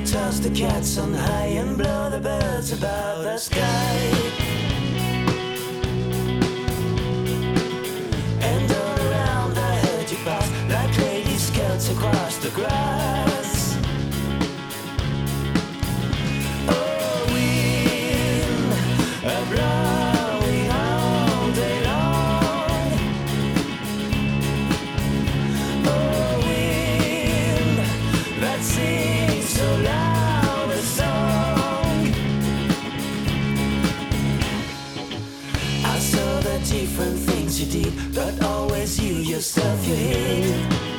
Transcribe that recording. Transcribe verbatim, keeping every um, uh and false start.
Toss the cats on high and blow the birds about the sky. And all around I heard you pass like lady scouts across the grass. Oh, wind, a blowing all day long. Oh, wind, that sings so loud a song. I saw the different things you did, but always you yourself you hid.